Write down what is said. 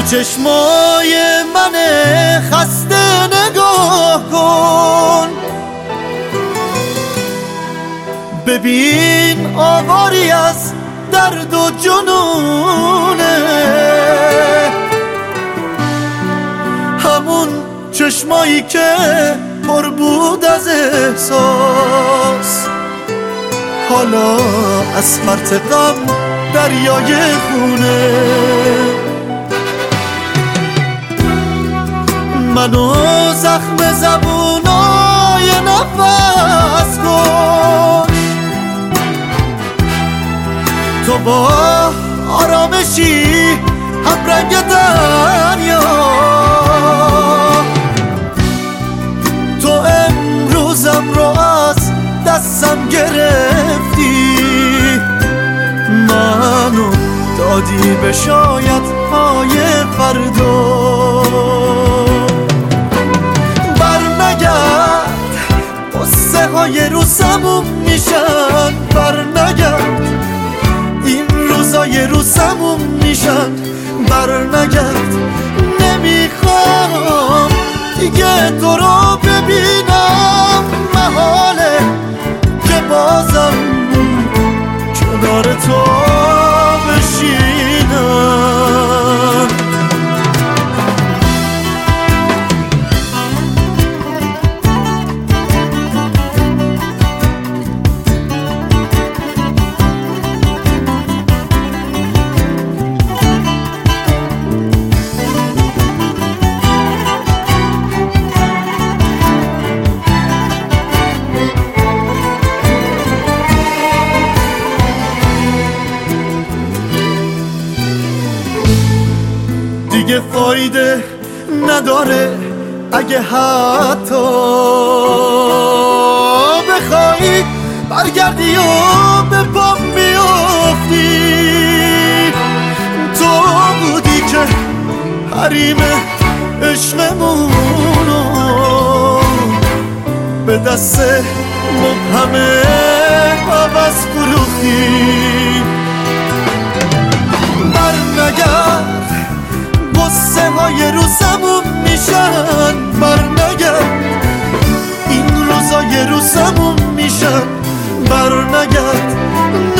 چشمای من خسته نگاه کن، ببین آواری از درد و جنونه، همون چشمایی که پر بود از احساس، حالا از فرط غم دریای خونه. منو زخم زبونای نفس کش، تو با آرامشی هم رنگ دریا، تو امروزم رو از دستم گرفتی، منو دادی به شاید های فردا. قصه های رو سموم میشن، برنگرد این روزای رو سموم میشن، برنگرد نمیخوام دیگه تو رو ببینم، محاله که بازم کنار تو بشینم. دیگه فایده نداره اگه حتی بخوای برگردی و به پام بیافتی، تو بودی که حریم عشقمونو به دست مبهم عوض فروختی. برنگرد قصه های رو سموم میشن، برنگرد این روزای رو سموم میشن، برنگرد